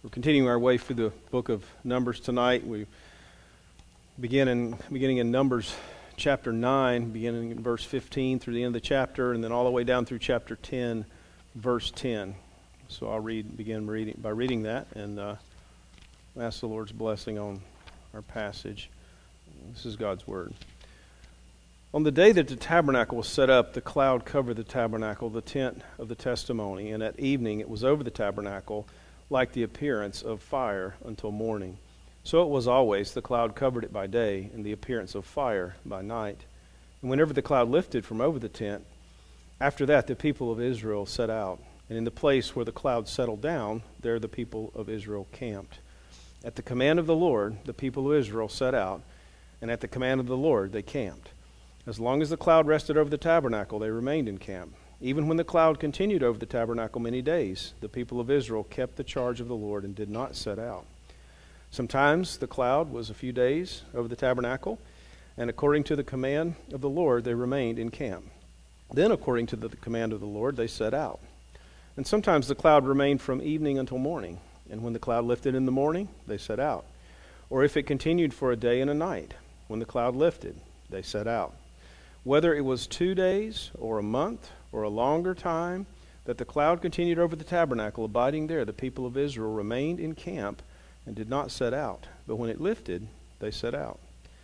We're continuing our way through the book of Numbers tonight. We beginning in Numbers chapter 9, beginning in verse 15 through the end of the chapter, and then all the way down through chapter 10, verse 10. So I'll begin by reading that, and ask the Lord's blessing on our passage. This is God's word. On the day that the tabernacle was set up, the cloud covered the tabernacle, the tent of the testimony, and at evening it was over the tabernacle, like the appearance of fire until morning. So it was always, the cloud covered it by day, and the appearance of fire by night. And whenever the cloud lifted from over the tent, after that the people of Israel set out. And in the place where the cloud settled down, there the people of Israel camped. At the command of the Lord, the people of Israel set out, and at the command of the Lord they camped. As long as the cloud rested over the tabernacle, they remained in camp. Even when the cloud continued over the tabernacle many days, the people of Israel kept the charge of the Lord and did not set out. Sometimes the cloud was a few days over the tabernacle, and according to the command of the Lord, they remained in camp. Then, according to the command of the Lord, they set out. And sometimes the cloud remained from evening until morning, and when the cloud lifted in the morning, they set out. Or if it continued for a day and a night, when the cloud lifted, they set out. Whether it was 2 days or a month or a longer time that the cloud continued over the tabernacle, abiding there, the people of Israel remained in camp and did not set out. But when it lifted, they set out.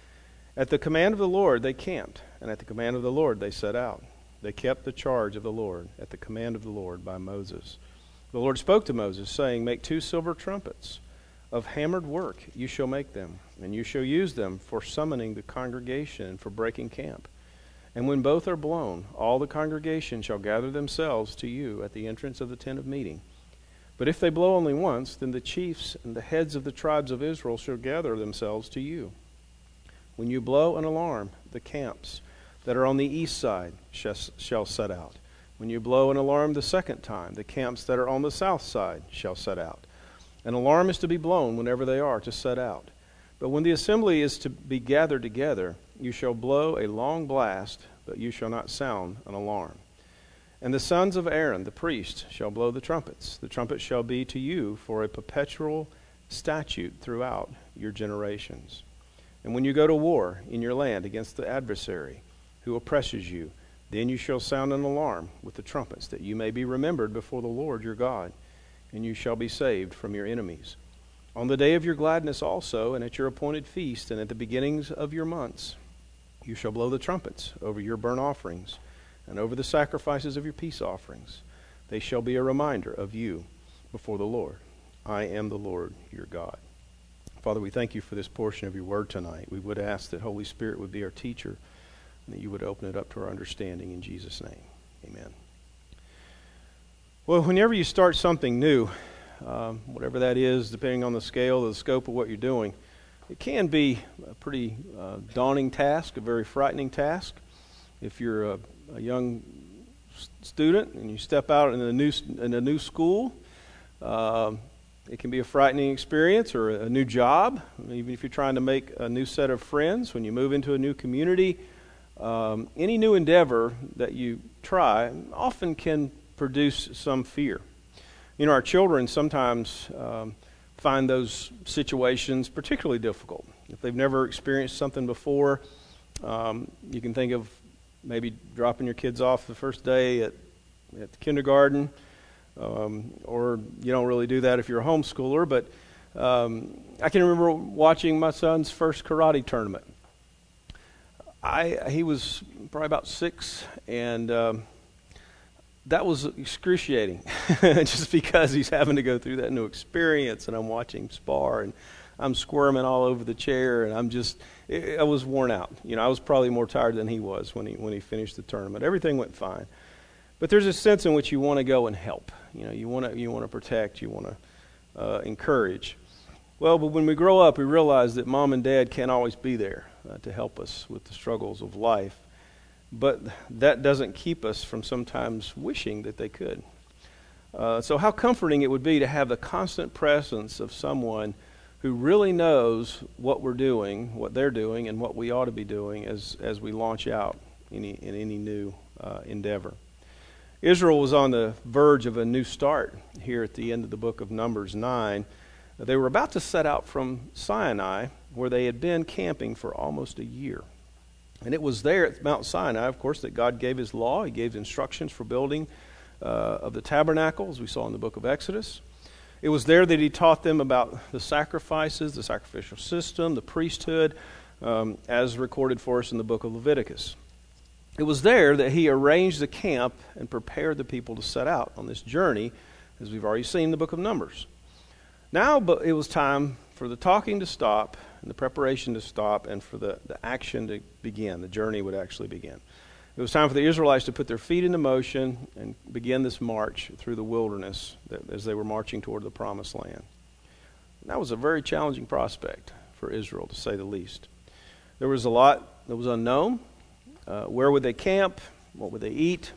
At the command of the Lord they camped, and at the command of the Lord they set out. They kept the charge of the Lord at the command of the Lord by Moses. The Lord spoke to Moses, saying, "Make 2 silver trumpets. Of hammered work you shall make them, and you shall use them for summoning the congregation and for breaking camp. And when both are blown, all the congregation shall gather themselves to you at the entrance of the tent of meeting. But if they blow only once, then the chiefs and the heads of the tribes of Israel shall gather themselves to you. When you blow an alarm, the camps that are on the east side shall set out. When you blow an alarm the second time, the camps that are on the south side shall set out. An alarm is to be blown whenever they are to set out. But when the assembly is to be gathered together, you shall blow a long blast, but you shall not sound an alarm. And the sons of Aaron, the priest, shall blow the trumpets. The trumpet shall be to you for a perpetual statute throughout your generations. And when you go to war in your land against the adversary who oppresses you, then you shall sound an alarm with the trumpets, that you may be remembered before the Lord your God, and you shall be saved from your enemies. On the day of your gladness also, and at your appointed feast, and at the beginnings of your months, you shall blow the trumpets over your burnt offerings, and over the sacrifices of your peace offerings. They shall be a reminder of you before the Lord. I am the Lord your God." Father, we thank you for this portion of your word tonight. We would ask that Holy Spirit would be our teacher, and that you would open it up to our understanding in Jesus' name. Amen. Well, whenever you start something new, whatever that is, depending on the scale, the scope of what you're doing, it can be a pretty daunting task, a very frightening task. If you're a young student and you step out in a new school, it can be a frightening experience, or a new job. Even if you're trying to make a new set of friends, when you move into a new community, any new endeavor that you try often can produce some fear. You know, our children sometimes find those situations particularly difficult. If they've never experienced something before, you can think of maybe dropping your kids off the first day at kindergarten, or you don't really do that if you're a homeschooler, but I can remember watching my son's first karate tournament. He was probably about 6, and that was excruciating, just because he's having to go through that new experience, and I'm watching him spar, and I'm squirming all over the chair, and I was worn out. You know, I was probably more tired than he was when he finished the tournament. Everything went fine, but there's a sense in which you want to go and help. You know, you want to protect, you want to encourage. Well, but when we grow up, we realize that mom and dad can't always be there to help us with the struggles of life. But that doesn't keep us from sometimes wishing that they could. So how comforting it would be to have the constant presence of someone who really knows what we're doing, what they're doing, and what we ought to be doing as we launch out in any new endeavor. Israel was on the verge of a new start here at the end of the book of Numbers 9. They were about to set out from Sinai, where they had been camping for almost a year. And it was there at Mount Sinai, of course, that God gave his law. He gave instructions for building of the tabernacle, as we saw in the book of Exodus. It was there that he taught them about the sacrifices, the sacrificial system, the priesthood, as recorded for us in the book of Leviticus. It was there that he arranged the camp and prepared the people to set out on this journey, as we've already seen in the book of Numbers. Now it was time for the talking to stop and the preparation to stop and for the action to begin. The journey would actually begin. It was time for the Israelites to put their feet into motion and begin this march through the wilderness as they were marching toward the promised land. And that was a very challenging prospect for Israel, to say the least. There was a lot that was unknown. Where would they camp? What would they eat?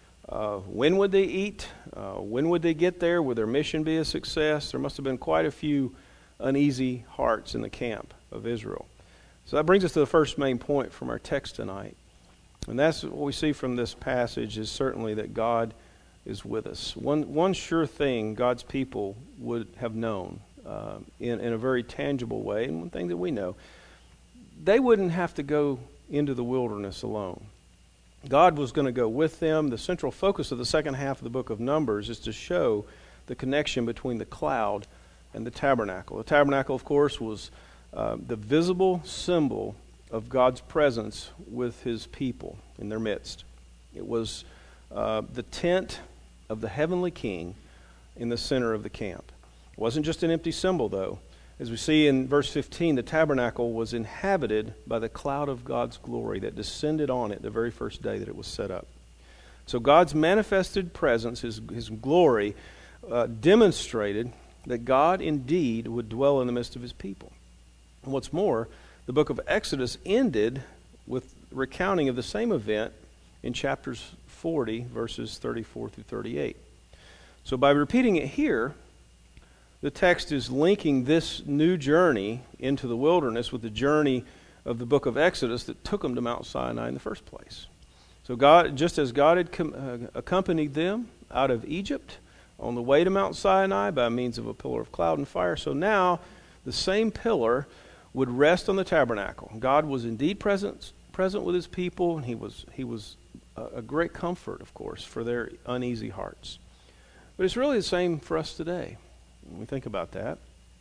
When would they eat? When would they get there? Would their mission be a success? There must have been quite a few uneasy hearts in the camp of Israel. So that brings us to the first main point from our text tonight. And that's what we see from this passage is certainly that God is with us. One sure thing God's people would have known in a very tangible way, and one thing that we know, they wouldn't have to go into the wilderness alone. God was going to go with them. The central focus of the second half of the book of Numbers is to show the connection between the cloud and the tabernacle. The tabernacle, of course, was the visible symbol of God's presence with his people in their midst. It was the tent of the heavenly king in the center of the camp. It wasn't just an empty symbol, though. As we see in verse 15, the tabernacle was inhabited by the cloud of God's glory that descended on it the very first day that it was set up. So God's manifested presence, his glory, demonstrated that God indeed would dwell in the midst of his people. And what's more, the book of Exodus ended with recounting of the same event in chapters 40, verses 34 through 38. So by repeating it here, the text is linking this new journey into the wilderness with the journey of the book of Exodus that took them to Mount Sinai in the first place. So God, just as God had accompanied them out of Egypt on the way to Mount Sinai by means of a pillar of cloud and fire, so now the same pillar would rest on the tabernacle. God was indeed present with his people, and he was a great comfort, of course, for their uneasy hearts. But it's really the same for us today. When we think about that,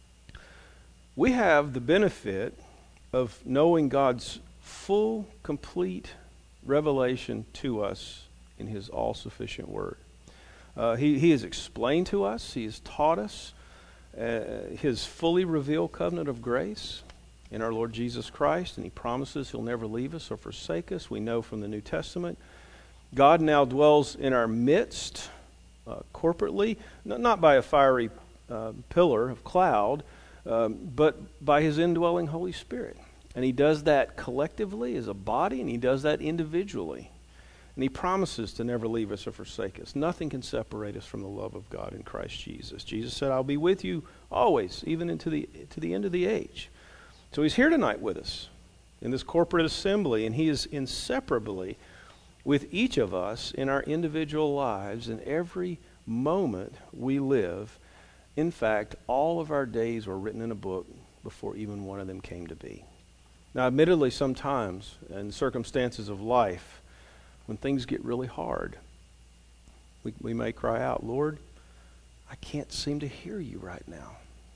we have the benefit of knowing God's full, complete revelation to us in his all-sufficient word. He has explained to us, he has taught us his fully revealed covenant of grace in our Lord Jesus Christ, and he promises he'll never leave us or forsake us. We know from the New Testament. God now dwells in our midst corporately, not by a fiery pillar of cloud, but by his indwelling Holy Spirit. And he does that collectively as a body, and he does that individually. And he promises to never leave us or forsake us. Nothing can separate us from the love of God in Christ Jesus. Jesus said, I'll be with you always, even to the end of the age. So he's here tonight with us in this corporate assembly, and he is inseparably with each of us in our individual lives in every moment we live. In fact, all of our days were written in a book before even one of them came to be. Now, admittedly, sometimes in circumstances of life, when things get really hard, we may cry out, Lord, I can't seem to hear you right now.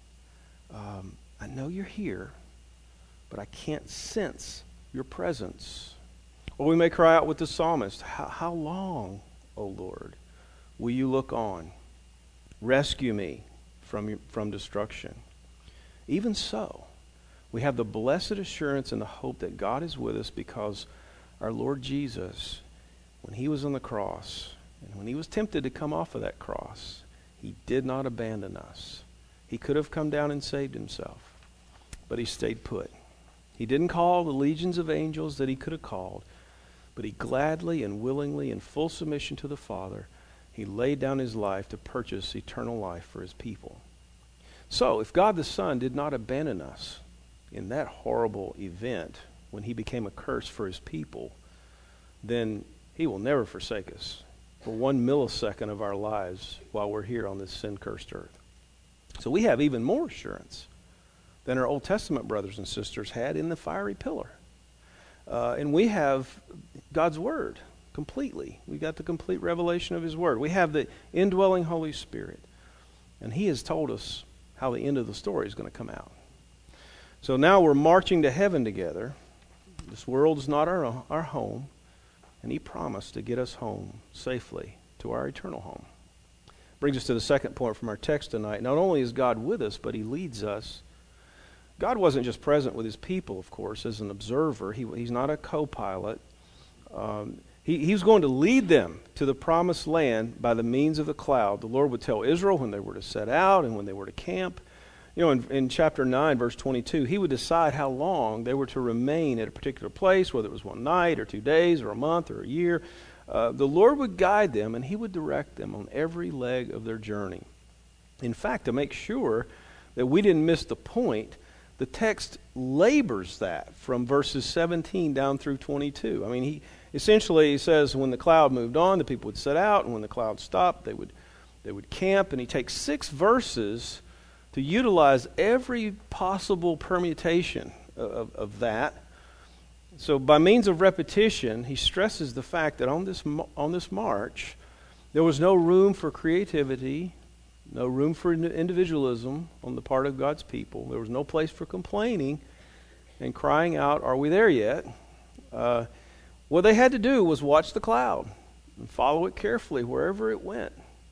I know you're here, but I can't sense your presence. Or we may cry out with the psalmist, how long, O Lord, will you look on? Rescue me from destruction. Even so, we have the blessed assurance and the hope that God is with us because our Lord Jesus, when he was on the cross, and when he was tempted to come off of that cross, he did not abandon us. He could have come down and saved himself, but he stayed put. He didn't call the legions of angels that he could have called, but he gladly and willingly, in full submission to the Father, he laid down his life to purchase eternal life for his people. So, if God the Son did not abandon us in that horrible event when he became a curse for his people, then he will never forsake us for 1 millisecond of our lives while we're here on this sin-cursed earth. So we have even more assurance than our Old Testament brothers and sisters had in the fiery pillar. And we have God's Word completely. We got the complete revelation of His Word. We have the indwelling Holy Spirit. And He has told us how the end of the story is going to come out. So now we're marching to heaven together. This world is not our home. And He promised to get us home safely to our eternal home. Brings us to the second point from our text tonight. Not only is God with us, but He leads us. God wasn't just present with His people, of course, as an observer. He's not a co-pilot. He was going to lead them to the promised land by the means of the cloud. The Lord would tell Israel when they were to set out and when they were to camp. In chapter 9, verse 22, He would decide how long they were to remain at a particular place, whether it was one night or 2 days or a month or a year. The Lord would guide them, and He would direct them on every leg of their journey. In fact, to make sure that we didn't miss the point, the text labors that from verses 17 down through 22. I mean, He essentially says when the cloud moved on, the people would set out, and when the cloud stopped, they would camp. And He takes 6 verses to utilize every possible permutation of that. So by means of repetition, He stresses the fact that on this march, there was no room for creativity, no room for individualism on the part of God's people. There was no place for complaining and crying out, "Are we there yet?" What they had to do was watch the cloud and follow it carefully wherever it went.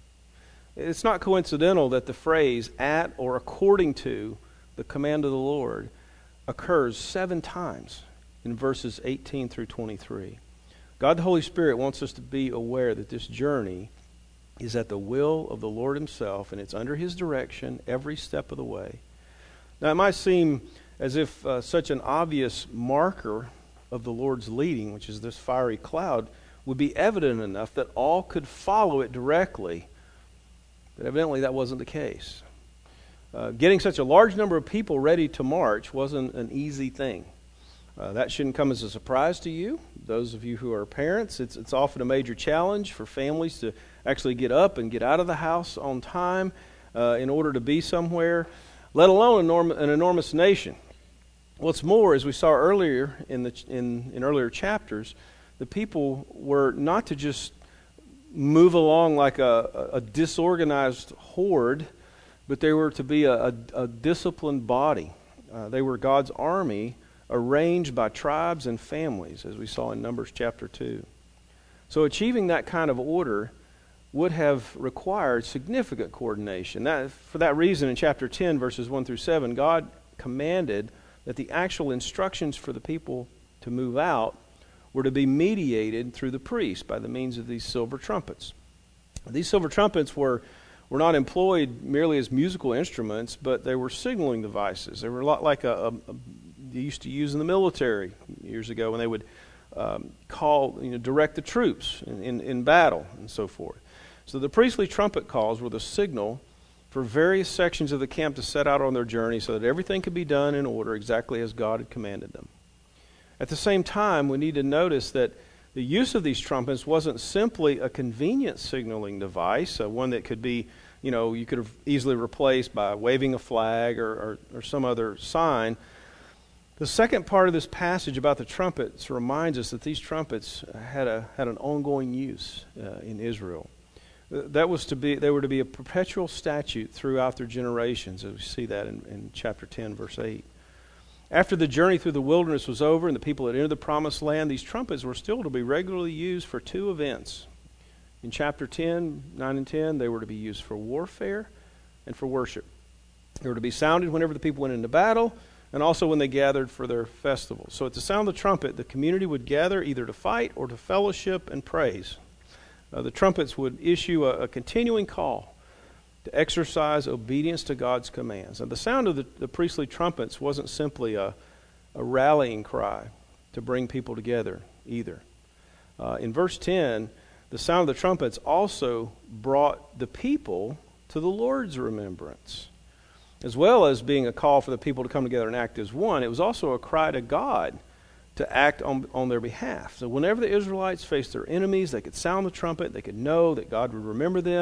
It's not coincidental that the phrase "at or according to the command of the Lord" occurs 7 times in verses 18 through 23. God the Holy Spirit wants us to be aware that this journey is at the will of the Lord Himself, and it's under His direction every step of the way. Now, it might seem as if such an obvious marker of the Lord's leading, which is this fiery cloud, would be evident enough that all could follow it directly. But evidently that wasn't the case. Getting such a large number of people ready to march wasn't an easy thing. That shouldn't come as a surprise to you. Those of you who are parents, it's often a major challenge for families to actually get up and get out of the house on time in order to be somewhere, let alone an enormous nation. What's more, as we saw earlier in earlier chapters, the people were not to just move along like a disorganized horde, but they were to be a disciplined body. They were God's army, arranged by tribes and families, as we saw in Numbers chapter 2. So achieving that kind of order would have required significant coordination. For that reason, in chapter 10, verses 1 through 7, God commanded that the actual instructions for the people to move out were to be mediated through the priest by the means of these silver trumpets. These silver trumpets were not employed merely as musical instruments, but they were signaling devices. They were a lot like they used to use in the military years ago when they would direct the troops in battle and so forth. So the priestly trumpet calls were the signal for various sections of the camp to set out on their journey so that everything could be done in order exactly as God had commanded them. At the same time, we need to notice that the use of these trumpets wasn't simply a convenient signaling device, one that could be, you could have easily replaced by waving a flag or some other sign. The second part of this passage about the trumpets reminds us that these trumpets had an ongoing use in Israel. They were to be a perpetual statute throughout their generations, as we see that in chapter 10, verse 8. After the journey through the wilderness was over and the people had entered the promised land, these trumpets were still to be regularly used for 2 events. In chapter 10, 9 and 10, they were to be used for warfare and for worship. They were to be sounded whenever the people went into battle and also when they gathered for their festivals. So at the sound of the trumpet, the community would gather either to fight or to fellowship and praise. The trumpets would issue a continuing call to exercise obedience to God's commands. And the sound of the priestly trumpets wasn't simply a rallying cry to bring people together either. In verse 10, the sound of the trumpets also brought the people to the Lord's remembrance. As well as being a call for the people to come together and act as one, it was also a cry to God to act on their behalf. So whenever the Israelites faced their enemies, they could sound the trumpet, they could know that God would remember them,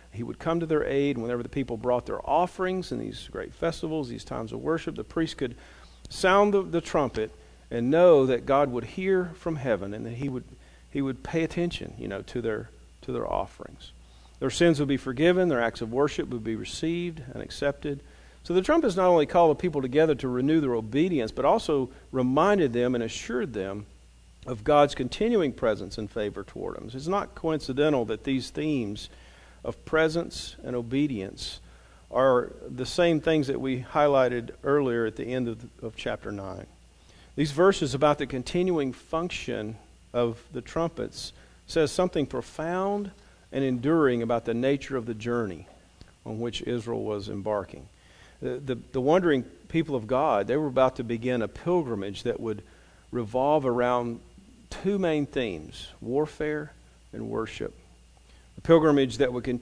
He would come to their aid whenever the people brought their offerings in these great festivals, these times of worship. The priest could sound the trumpet and know that God would hear from heaven, and that he would pay attention, to their offerings. Their sins would be forgiven, their acts of worship would be received and accepted. So the trumpets not only called the people together to renew their obedience, but also reminded them and assured them of God's continuing presence and favor toward them. It's not coincidental that these themes of presence and obedience are the same things that we highlighted earlier at the end of chapter 9. These verses about the continuing function of the trumpets says something profound and enduring about the nature of the journey on which Israel was embarking. The wandering people of God, they were about to begin a pilgrimage that would revolve around two main themes: warfare and worship. The pilgrimage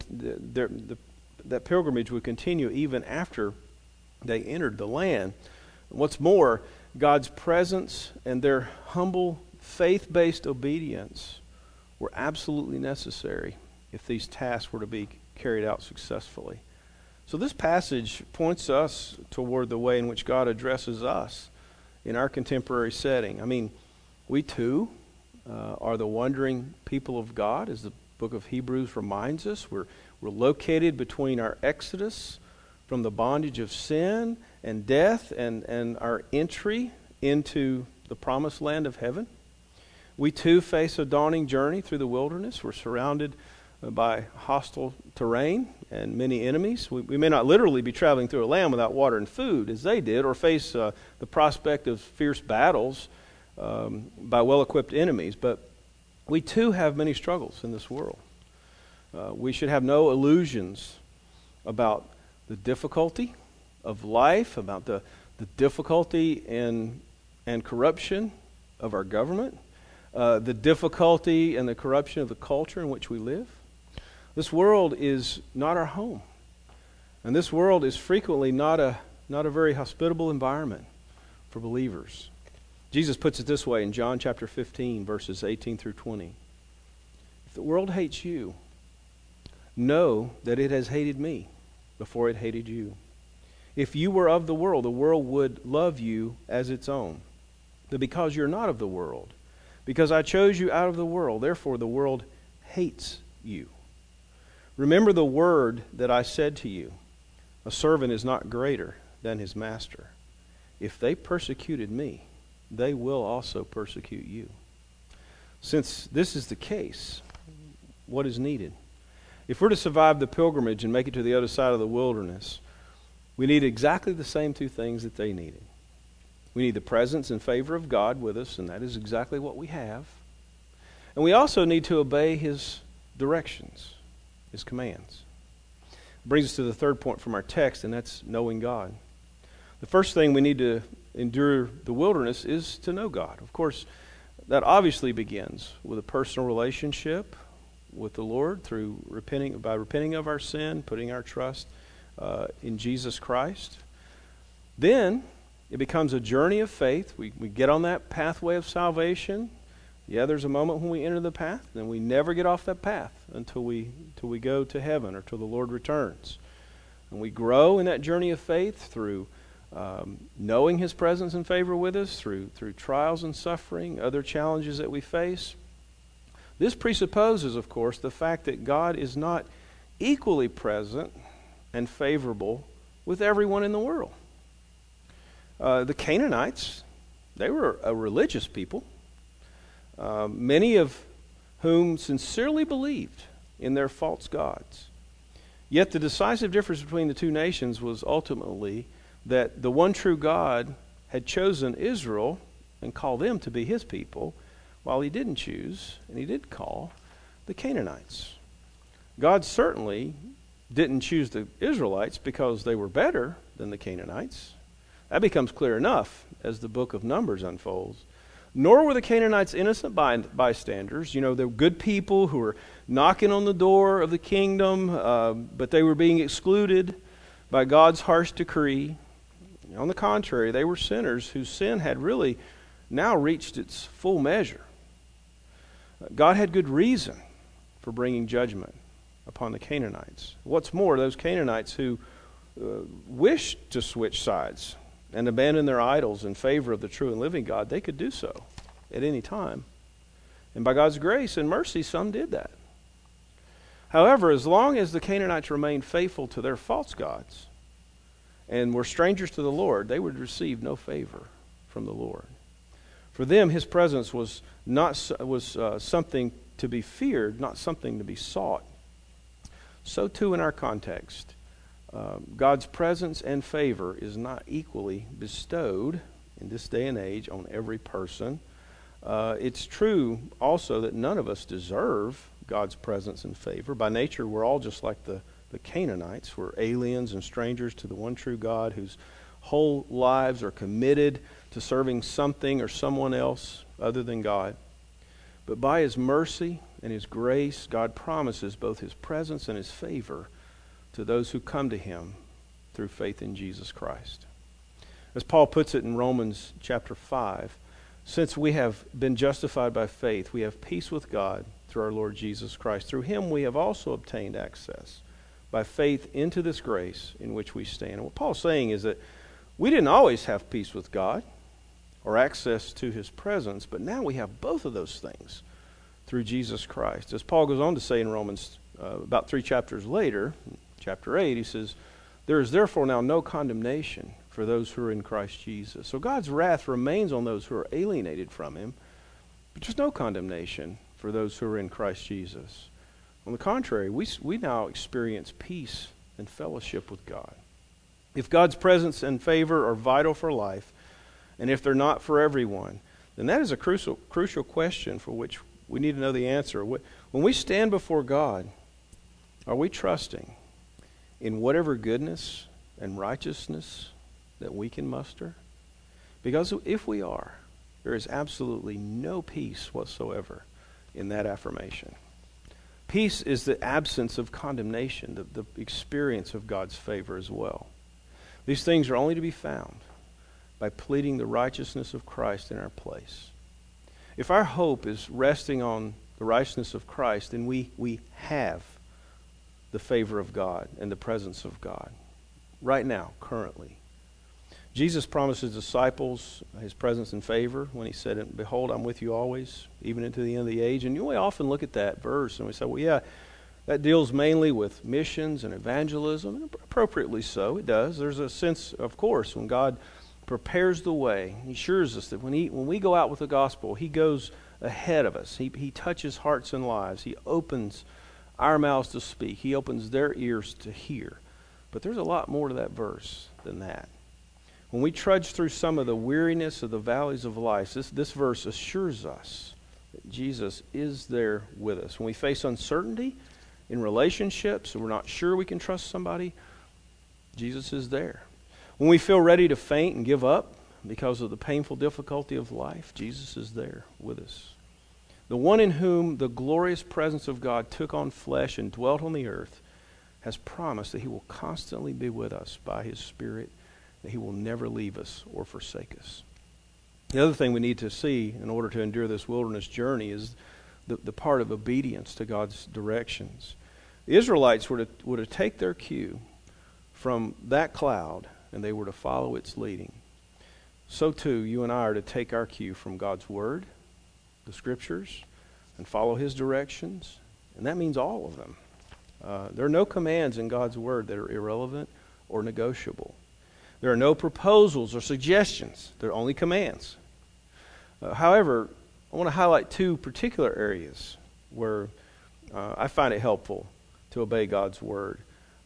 that pilgrimage would continue even after they entered the land. What's more, God's presence and their humble, faith-based obedience were absolutely necessary if these tasks were to be carried out successfully. So this passage points us toward the way in which God addresses us in our contemporary setting. I mean, we too are the wandering people of God, as the book of Hebrews reminds us. We're located between our exodus from the bondage of sin and death and our entry into the promised land of heaven. We too face a daunting journey through the wilderness. We're surrounded by hostile terrain and many enemies. We may not literally be traveling through a land without water and food as they did, or face the prospect of fierce battles by well-equipped enemies, but we too have many struggles in this world. We should have no illusions about the difficulty of life, about the difficulty and corruption of our government, the difficulty and the corruption of the culture in which we live. This world is not our home, and this world is frequently not a very hospitable environment for believers. Jesus puts it this way in John chapter 15, verses 18 through 20. If the world hates you, know that it has hated me before it hated you. If you were of the world would love you as its own. But because you're not of the world, because I chose you out of the world, therefore the world hates you. Remember the word that I said to you, a servant is not greater than his master. If they persecuted me, they will also persecute you. Since this is the case, what is needed? If we're to survive the pilgrimage and make it to the other side of the wilderness, we need exactly the same two things that they needed. We need the presence and favor of God with us, and that is exactly what we have. And we also need to obey His directions, His commands. Brings us to the third point from our text, and that's knowing God. The first thing we need to endure the wilderness is to know God. Of course, that obviously begins with a personal relationship with the Lord by repenting of our sin, putting our trust in Jesus Christ. Then it becomes a journey of faith. We get on that pathway of salvation. Yeah, there's a moment when we enter the path, and we never get off that path until we go to heaven or till the Lord returns. And we grow in that journey of faith through knowing His presence and favor with us, through trials and suffering, other challenges that we face. This presupposes, of course, the fact that God is not equally present and favorable with everyone in the world. The Canaanites, they were a religious people, many of whom sincerely believed in their false gods. Yet the decisive difference between the two nations was ultimately that the one true God had chosen Israel and called them to be His people, while He didn't choose, and He did call, the Canaanites. God certainly didn't choose the Israelites because they were better than the Canaanites. That becomes clear enough as the book of Numbers unfolds. Nor were the Canaanites innocent bystanders. They're good people who were knocking on the door of the kingdom, but they were being excluded by God's harsh decree. On the contrary, they were sinners whose sin had really now reached its full measure. God had good reason for bringing judgment upon the Canaanites. What's more, those Canaanites who wished to switch sides and abandon their idols in favor of the true and living God, they could do so at any time. And by God's grace and mercy, some did that. However, as long as the Canaanites remained faithful to their false gods and were strangers to the Lord, they would receive no favor from the Lord. For them, his presence was something to be feared, not something to be sought. So too in our context, God's presence and favor is not equally bestowed in this day and age on every person. It's true also that none of us deserve God's presence and favor. By nature, we're all just like the Canaanites. We're aliens and strangers to the one true God whose whole lives are committed to serving something or someone else other than God. But by his mercy and his grace, God promises both his presence and his favor to those who come to him through faith in Jesus Christ. As Paul puts it in Romans chapter 5, since we have been justified by faith, we have peace with God through our Lord Jesus Christ. Through him we have also obtained access by faith into this grace in which we stand. And what Paul's saying is that we didn't always have peace with God or access to his presence, but now we have both of those things through Jesus Christ. As Paul goes on to say in Romans about 3 chapters later, chapter 8, he says, there is therefore now no condemnation for those who are in Christ Jesus. So God's wrath remains on those who are alienated from him, but there's no condemnation for those who are in Christ Jesus. On the contrary, we now experience peace and fellowship with God. If God's presence and favor are vital for life, and if they're not for everyone, then that is a crucial question for which we need to know the answer. When we stand before God, are we trusting in whatever goodness and righteousness that we can muster? Because if we are, there is absolutely no peace whatsoever in that affirmation. Peace is the absence of condemnation, the experience of God's favor as well. These things are only to be found by pleading the righteousness of Christ in our place. If our hope is resting on the righteousness of Christ, then we have the favor of God and the presence of God right now, currently. Jesus promised his disciples his presence and favor when he said, behold, I'm with you always, even into the end of the age. And we often look at that verse and we say, well, yeah, that deals mainly with missions and evangelism, and appropriately so, it does. There's a sense, of course, when God prepares the way, he assures us that when we go out with the gospel, he goes ahead of us. He touches hearts and lives. He opens our mouths to speak. He opens their ears to hear. But there's a lot more to that verse than that. When we trudge through some of the weariness of the valleys of life, this verse assures us that Jesus is there with us. When we face uncertainty in relationships and we're not sure we can trust somebody, Jesus is there. When we feel ready to faint and give up because of the painful difficulty of life, Jesus is there with us. The one in whom the glorious presence of God took on flesh and dwelt on the earth has promised that he will constantly be with us by his Spirit, that he will never leave us or forsake us. The other thing we need to see in order to endure this wilderness journey is the part of obedience to God's directions. The Israelites were to take their cue from that cloud, and they were to follow its leading. So too, you and I are to take our cue from God's Word, the Scriptures, and follow his directions. And that means all of them. There are no commands in God's Word that are irrelevant or negotiable. There are no proposals or suggestions. There are only commands. However, I want to highlight two particular areas where I find it helpful to obey God's Word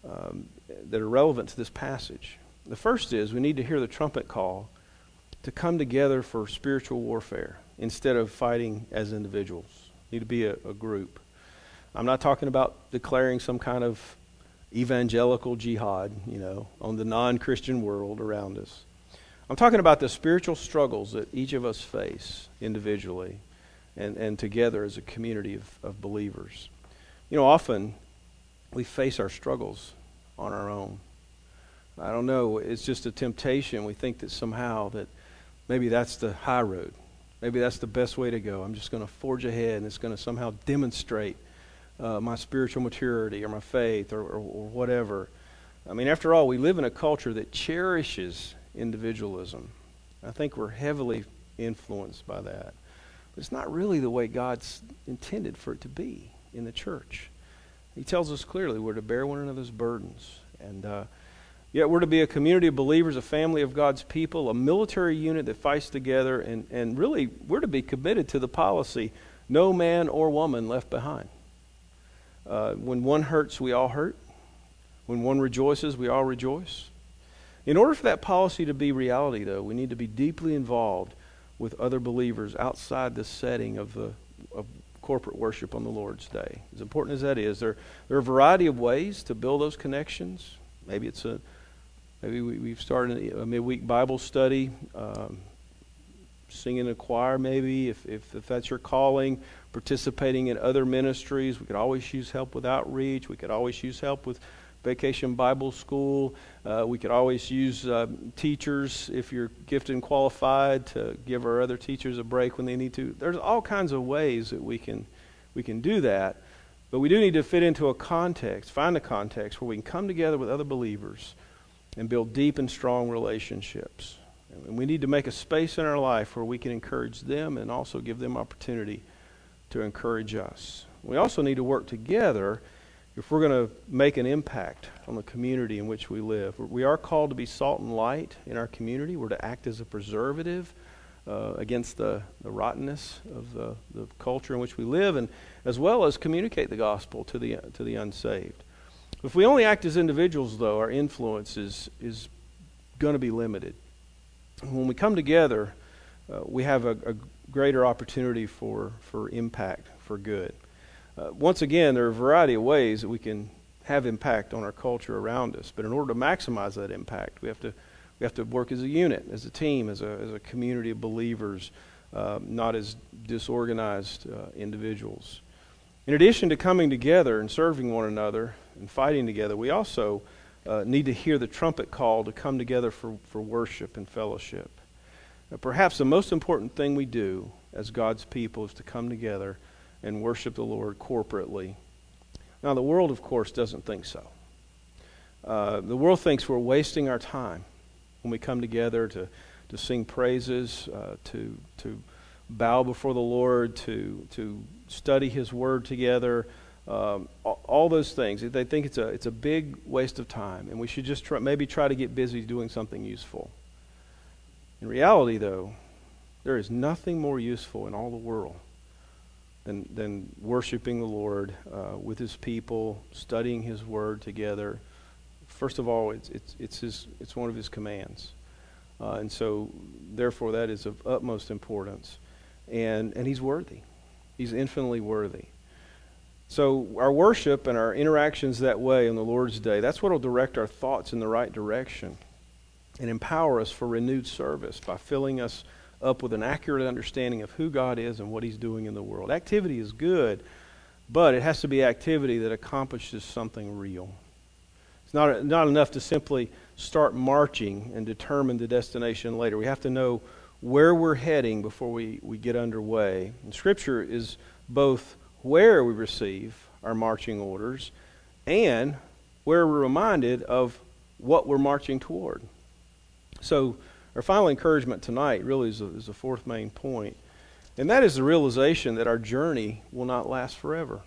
that are relevant to this passage. The first is we need to hear the trumpet call to come together for spiritual warfare instead of fighting as individuals. We need to be a group. I'm not talking about declaring some kind of evangelical jihad, on the non-Christian world around us. I'm talking about the spiritual struggles that each of us face individually and together as a community of believers. Often we face our struggles on our own. I don't know, it's just a temptation. We think that somehow that maybe that's the high road. Maybe that's the best way to go. I'm just going to forge ahead and it's going to somehow demonstrate my spiritual maturity or my faith or whatever. I mean, after all, we live in a culture that cherishes individualism. I think we're heavily influenced by that. But it's not really the way God's intended for it to be in the church. He tells us clearly we're to bear one another's burdens. And yet we're to be a community of believers, a family of God's people, a military unit that fights together. And really, we're to be committed to the policy, no man or woman left behind. When one hurts, we all hurt. When one rejoices, we all rejoice. In order for that policy to be reality, though, we need to be deeply involved with other believers outside the setting of corporate worship on the Lord's Day. As important as that is, there are a variety of ways to build those connections. Maybe we've started a midweek Bible study, singing in a choir maybe, if that's your calling, participating in other ministries. We could always use help with outreach. We could always use help with Vacation Bible School. We could always use teachers if you're gifted and qualified to give our other teachers a break when they need to. There's all kinds of ways that we can do that, but we do need to fit into a context, find a context where we can come together with other believers and build deep and strong relationships. And we need to make a space in our life where we can encourage them and also give them opportunity to encourage us. We also need to work together if we're going to make an impact on the community in which we live. We are called to be salt and light in our community. We're to act as a preservative against the rottenness of the culture in which we live, and as well as communicate the gospel to the unsaved. If we only act as individuals, though, our influence is going to be limited. When we come together, we have a greater opportunity for impact, for good. Once again, there are a variety of ways that we can have impact on our culture around us. But in order to maximize that impact, we have to work as a unit, as a team, as a community of believers, not as disorganized individuals. In addition to coming together and serving one another and fighting together, we also need to hear the trumpet call to come together for worship and fellowship. Perhaps the most important thing we do as God's people is to come together and worship the Lord corporately. Now, the world, of course, doesn't think so. The world thinks we're wasting our time when we come together to sing praises, to bow before the Lord, to study His Word together, all those things. They think it's a big waste of time, and we should just maybe try to get busy doing something useful. In reality, though, there is nothing more useful in all the world than worshiping the Lord with His people, studying His Word together. First of all, it's one of His commands, and so therefore that is of utmost importance. And He's worthy; He's infinitely worthy. So our worship and our interactions that way on the Lord's Day, that's what will direct our thoughts in the right direction and empower us for renewed service by filling us up with an accurate understanding of who God is and what He's doing in the world. Activity is good, but it has to be activity that accomplishes something real. It's not enough to simply start marching and determine the destination later. We have to know where we're heading before we get underway. And Scripture is both where we receive our marching orders and where we're reminded of what we're marching toward. So our final encouragement tonight really is a fourth main point, and that is the realization that our journey will not last forever.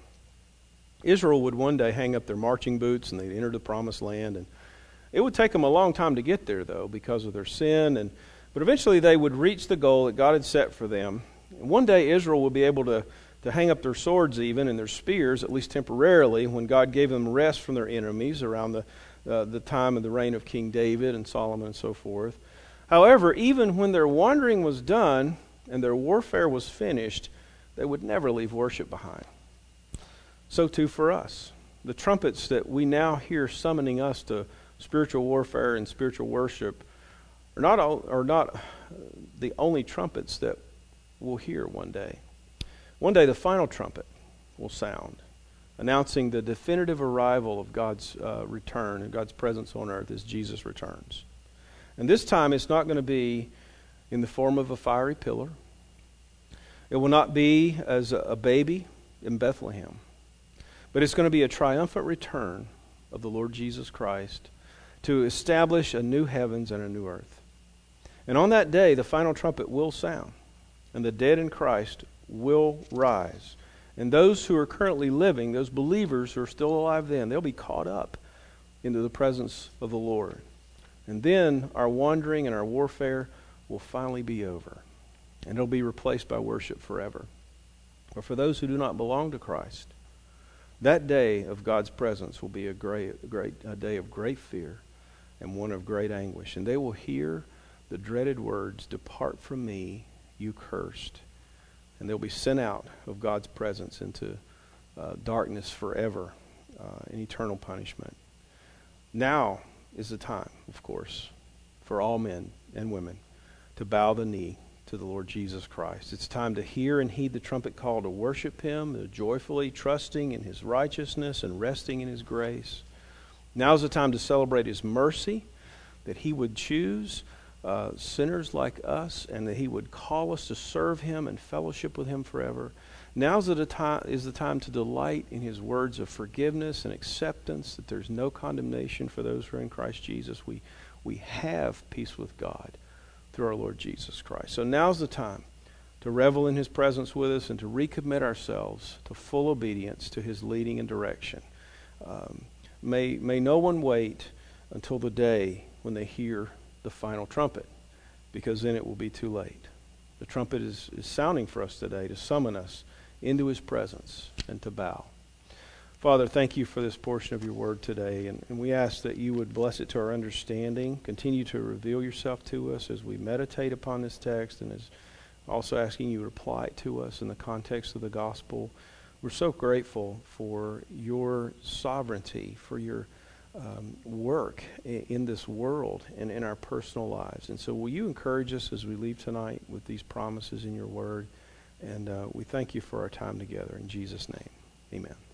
Israel would one day hang up their marching boots and they'd enter the promised land, and it would take them a long time to get there, though, because of their sin, but eventually they would reach the goal that God had set for them. And one day Israel would be able to hang up their swords even and their spears, at least temporarily, when God gave them rest from their enemies around the time of the reign of King David and Solomon and so forth. However, even when their wandering was done and their warfare was finished, they would never leave worship behind. So too for us. The trumpets that we now hear summoning us to spiritual warfare and spiritual worship are not the only trumpets that we'll hear one day. One day the final trumpet will sound, announcing the definitive arrival of God's return and God's presence on earth as Jesus returns. And this time it's not going to be in the form of a fiery pillar. It will not be as a baby in Bethlehem. But it's going to be a triumphant return of the Lord Jesus Christ to establish a new heavens and a new earth. And on that day, the final trumpet will sound, and the dead in Christ will rise. And those who are currently living, those believers who are still alive then, they'll be caught up into the presence of the Lord. And then our wandering and our warfare will finally be over, and it'll be replaced by worship forever. But for those who do not belong to Christ, that day of God's presence will be a day of great fear and one of great anguish. And they will hear the dreaded words, "Depart from me, you cursed." And they'll be sent out of God's presence into darkness forever, in eternal punishment. Now is the time, of course, for all men and women to bow the knee to the Lord Jesus Christ. It's time to hear and heed the trumpet call to worship Him, to joyfully trusting in His righteousness and resting in His grace. Now is the time to celebrate His mercy, that He would choose sinners like us, and that He would call us to serve Him and fellowship with Him forever. Now is the time to delight in His words of forgiveness and acceptance, that there's no condemnation for those who are in Christ Jesus. We have peace with God through our Lord Jesus Christ. So now's the time to revel in His presence with us and to recommit ourselves to full obedience to His leading and direction. May no one wait until the day when they hear the final trumpet, because then it will be too late. The trumpet is sounding for us today to summon us into His presence and to bow. Father, thank You for this portion of Your word today, and we ask that You would bless it to our understanding. Continue to reveal Yourself to us as we meditate upon this text, and as also asking You to apply it to us in the context of the gospel. We're so grateful for Your sovereignty, for Your work in this world and in our personal lives. And so will You encourage us as we leave tonight with these promises in Your word? And we thank You for our time together. In Jesus' name, amen.